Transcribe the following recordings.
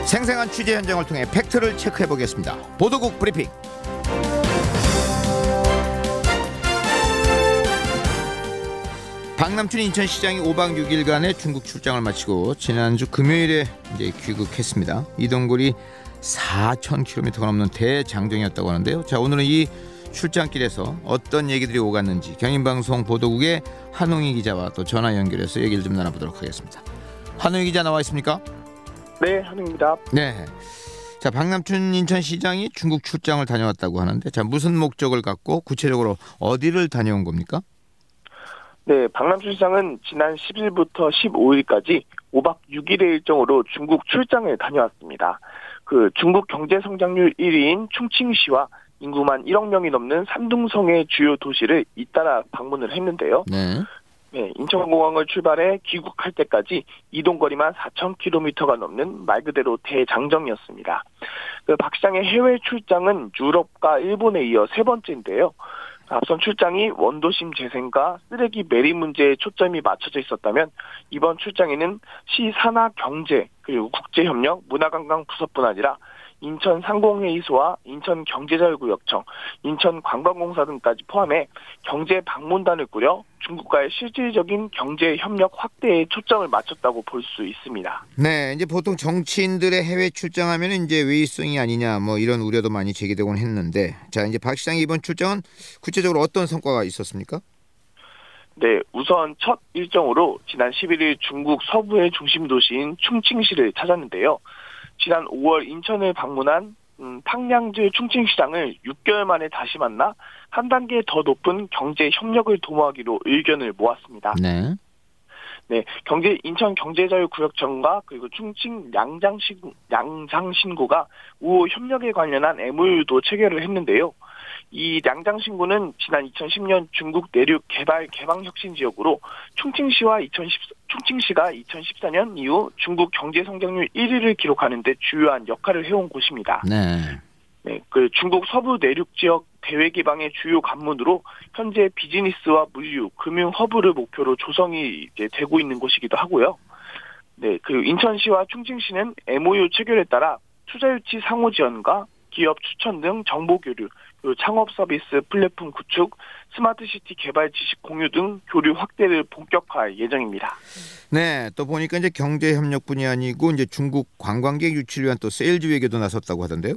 생생한 취재 현장을 통해 팩트를 체크해보겠습니다. 보도국 브리핑. 박남춘 인천시장이 5박 6일간의 중국 출장을 마치고 지난주 금요일에 이제 귀국했습니다. 이동거리 4,000km가 넘는 대장정이었다고 하는데요. 자, 오늘은 이 출장길에서 어떤 얘기들이 오갔는지 경인방송 보도국의 한홍희 기자와 또 전화 연결해서 얘기를 좀 나눠보도록 하겠습니다. 한홍희 기자 나와 있습니까? 네, 한웅입니다. 네. 자, 박남춘 인천시장이 중국 출장을 다녀왔다고 하는데, 자, 무슨 목적을 갖고 구체적으로 어디를 다녀온 겁니까? 네, 박남춘 시장은 지난 10일부터 15일까지 5박 6일의 일정으로 중국 출장을 다녀왔습니다. 중국 경제 성장률 1위인 충칭시와 인구만 1억 명이 넘는 산둥성의 주요 도시를 잇따라 방문을 했는데요. 네. 네, 인천공항을 출발해 귀국할 때까지 이동거리만 4,000km가 넘는 말 그대로 대장정이었습니다. 박 시장의 해외 출장은 유럽과 일본에 이어 세 번째인데요. 앞선 출장이 원도심 재생과 쓰레기 매립 문제에 초점이 맞춰져 있었다면 이번 출장에는 시 산하 경제 그리고 국제협력 문화관광 부서뿐 아니라 인천 상공회의소와 인천 경제자유구역청, 인천관광공사 등까지 포함해 경제 방문단을 꾸려 중국과의 실질적인 경제 협력 확대에 초점을 맞췄다고 볼 수 있습니다. 네, 이제 보통 정치인들의 해외 출장하면 이제 외유성이 아니냐 뭐 이런 우려도 많이 제기되곤 했는데, 자, 이제 박 시장의 이번 출장은 구체적으로 어떤 성과가 있었습니까? 네, 우선 첫 일정으로 지난 11일 중국 서부의 중심 도시인 충칭시를 찾았는데요. 지난 5월 인천을 방문한 탕량즈 충칭시장을 6개월 만에 다시 만나 한 단계 더 높은 경제 협력을 도모하기로 의견을 모았습니다. 네. 네, 인천 경제자유구역청과 그리고 충칭 양장신구가 우호 협력에 관련한 MOU도 체결을 했는데요. 이 량장신구는 지난 2010년 중국 내륙 개방혁신 지역으로 충칭시가 2014년 이후 중국 경제 성장률 1위를 기록하는 데 주요한 역할을 해온 곳입니다. 네. 네, 중국 서부 내륙 지역 대외 기반의 주요 관문으로 현재 비즈니스와 물류, 금융 허브를 목표로 조성이 이제 되고 있는 곳이기도 하고요. 네, 인천시와 충칭시는 MOU 체결에 따라 투자 유치 상호 지원과 기업 추천 등 정보 교류, 창업 서비스 플랫폼 구축, 스마트시티 개발 지식 공유 등 교류 확대를 본격화할 예정입니다. 네, 또 보니까 이제 경제 협력뿐이 아니고 이제 중국 관광객 유치를 위한 또 세일즈 외교도 나섰다고 하던데요.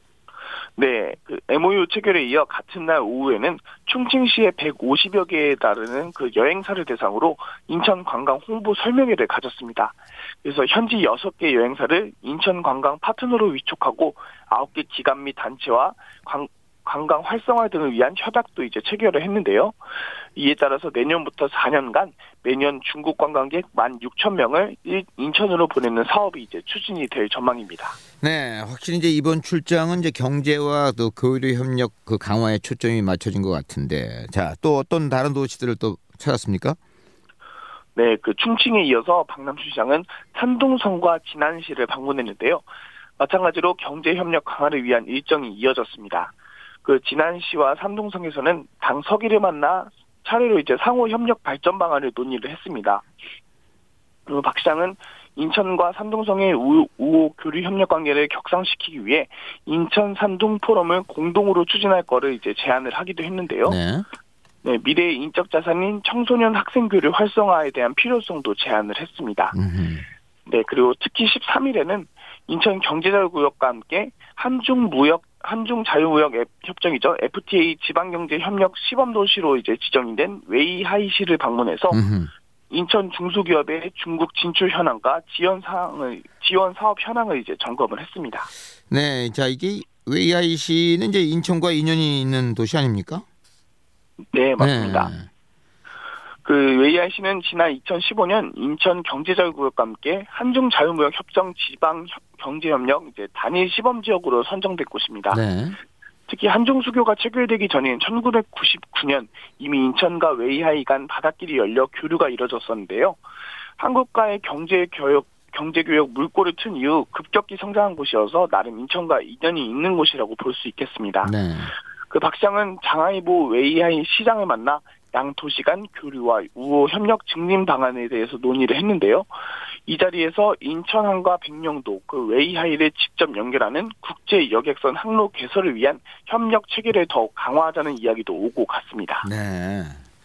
네, MOU 체결에 이어 같은 날 오후에는 충칭시의 150여 개에 달하는 여행사를 대상으로 인천 관광 홍보 설명회를 가졌습니다. 그래서 현지 6개 여행사를 인천 관광 파트너로 위촉하고 9개 기관 및 단체와 관광 활성화 등을 위한 협약도 이제 체결을 했는데요. 이에 따라서 내년부터 4년간 매년 중국 관광객 16,000명을 인천으로 보내는 사업이 이제 추진이 될 전망입니다. 네, 확실히 이제 이번 출장은 이제 경제와 또 교류 협력 강화에 초점이 맞춰진 것 같은데, 자, 또 어떤 다른 도시들을 또 찾았습니까? 네, 충칭에 이어서 박남춘 시장은 산둥성과 진안시를 방문했는데요. 마찬가지로 경제 협력 강화를 위한 일정이 이어졌습니다. 진안시와 산둥성에서는 당 서기를 만나 차례로 이제 상호 협력 발전 방안을 논의를 했습니다. 박 시장은 인천과 산둥성의 우호 교류 협력 관계를 격상시키기 위해 인천 산둥 포럼을 공동으로 추진할 거를 이제 제안을 하기도 했는데요. 네. 네, 미래의 인적 자산인 청소년 학생 교류 활성화에 대한 필요성도 제안을 했습니다. 네, 그리고 특히 13일에는 인천 경제자유구역과 함께 한중 자유무역 협정이죠. FTA 지방경제협력 시범도시로 이제 지정이 된 웨이하이시를 방문해서 인천 중소기업의 중국 진출 현황과 지원 사업 현황을 이제 점검을 했습니다. 네, 자, 이게 웨이하이시는 이제 인천과 인연이 있는 도시 아닙니까? 네, 맞습니다. 네. 웨이하이시는 지난 2015년 인천 경제자유구역과 함께 한중 자유무역 협정 지방 경제협력 이제 단일 시범 지역으로 선정된 곳입니다. 네. 특히 한중 수교가 체결되기 전인 1999년 이미 인천과 웨이하이 간 바닷길이 열려 교류가 이뤄졌었는데요. 한국과의 경제교역 물꼬를 튼 이후 급격히 성장한 곳이어서 나름 인천과 인연이 있는 곳이라고 볼 수 있겠습니다. 네. 박 시장은 장하이보 웨이하이 시장을 만나 양 도시 간 교류와 우호 협력 증진 방안에 대해서 논의를 했는데요. 이 자리에서 인천항과 백령도 그 웨이하이를 직접 연결하는 국제 여객선 항로 개설을 위한 협력 체계를 더욱 강화하자는 이야기도 오고 갔습니다. 네.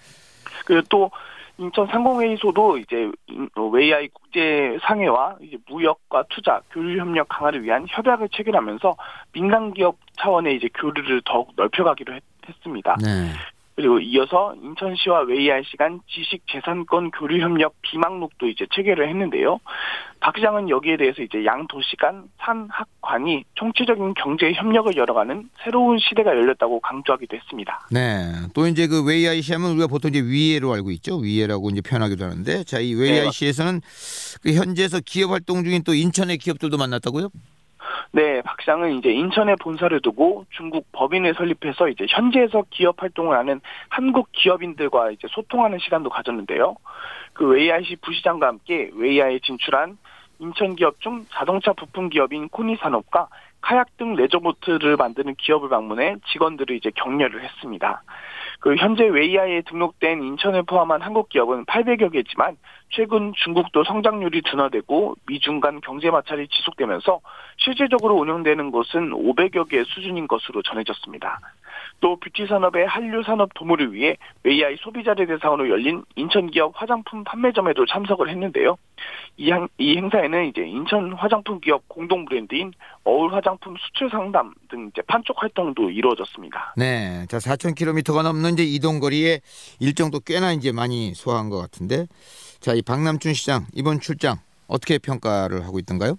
그리고 또 인천 상공회의소도 이제 웨이하이 국제 상해와 이제 무역과 투자, 교류 협력 강화를 위한 협약을 체결하면서 민간 기업 차원의 이제 교류를 더욱 넓혀가기로 했습니다. 네. 그리고 이어서 인천시와 웨이하이시 간 지식재산권 교류협력 비망록도 이제 체결을 했는데요. 박 시장은 여기에 대해서 이제 양 도시 간 산학관이 총체적인 경제 협력을 열어가는 새로운 시대가 열렸다고 강조하기도 했습니다. 네. 또 이제 그 웨이하이시 하면 우리가 보통 이제 위에로 알고 있죠. 위에라고 이제 표현하기도 하는데, 자, 이 웨이하이시에서는 그 현지에서 기업 활동 중인 또 인천의 기업들도 만났다고요? 네, 박 시장은 이제 인천에 본사를 두고 중국 법인을 설립해서 이제 현지에서 기업 활동을 하는 한국 기업인들과 이제 소통하는 시간도 가졌는데요. 그 웨이하이시 부시장과 함께 웨이하이에 진출한 인천 기업 중 자동차 부품 기업인 코니산업과 카약 등 레저보트를 만드는 기업을 방문해 직원들을 이제 격려를 했습니다. 그 현재 웨이하이에 등록된 인천을 포함한 한국 기업은 800여 개지만 최근 중국도 성장률이 둔화되고 미중 간 경제 마찰이 지속되면서 실질적으로 운영되는 것은 500여 개 수준인 것으로 전해졌습니다. 또 뷰티 산업의 한류 산업 도모를 위해 웨이하이 소비자를 대상으로 열린 인천 기업 화장품 판매점에도 참석을 했는데요. 이 행사에는 이제 인천 화장품 기업 공동 브랜드인 어울 화장품 수출 상담 등 이제 판촉 활동도 이루어졌습니다. 네, 자 4,000km가 넘는 이제 이동 거리에 일정도 꽤나 이제 많이 소화한 것 같은데, 자 이 박남춘 시장 이번 출장 어떻게 평가를 하고 있던가요?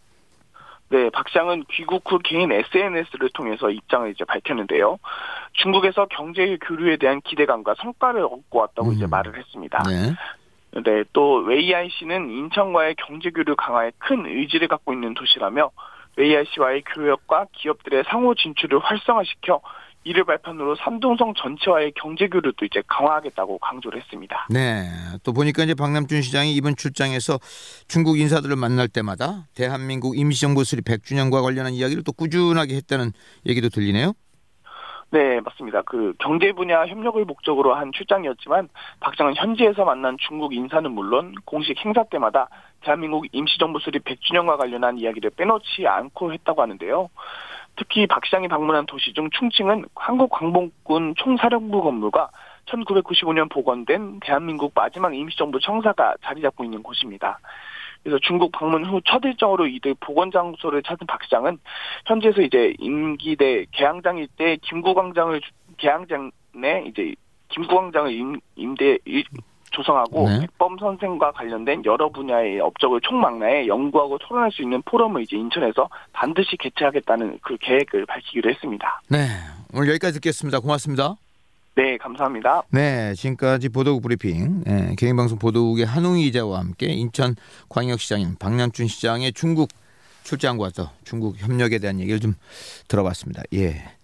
네, 박 시장은 귀국 후 개인 SNS를 통해서 입장을 이제 밝혔는데요. 중국에서 경제 교류에 대한 기대감과 성과를 얻고 왔다고 이제 말을 했습니다. 네. 네, 또 웨이하이시는 인천과의 경제 교류 강화에 큰 의지를 갖고 있는 도시라며 웨이하이시와의 교역과 기업들의 상호 진출을 활성화시켜 이를 발판으로 삼동성 전체와의 경제 교류도 이제 강화하겠다고 강조를 했습니다. 네, 또 보니까 이제 박남춘 시장이 이번 출장에서 중국 인사들을 만날 때마다 대한민국 임시정부 수립 100주년과 관련한 이야기를 또 꾸준하게 했다는 얘기도 들리네요. 네, 맞습니다. 그 경제 분야 협력을 목적으로 한 출장이었지만 박 시장은 현지에서 만난 중국 인사는 물론 공식 행사 때마다 대한민국 임시정부 수립 100주년과 관련한 이야기를 빼놓지 않고 했다고 하는데요. 특히 박 시장이 방문한 도시 중 충칭은 한국광복군 총사령부 건물과 1995년 복원된 대한민국 마지막 임시정부 청사가 자리 잡고 있는 곳입니다. 그래서 중국 방문 후 첫 일정으로 이들 복원 장소를 찾은 박 시장은 현지에서 이제 임기대 개항장 일대 개항장에 이제 김구광장을 조성하고 네. 백범 선생과 관련된 여러 분야의 업적을 총망라해 연구하고 토론할 수 있는 포럼을 이제 인천에서 반드시 개최하겠다는 그 계획을 밝히기로 했습니다. 네, 오늘 여기까지 듣겠습니다. 고맙습니다. 네, 감사합니다. 네, 지금까지 보도국 브리핑 개인방송 보도국의 한웅희 기자와 함께 인천광역시장인 박남춘 시장의 중국 출장과 또 중국 협력에 대한 얘기를 좀 들어봤습니다. 예.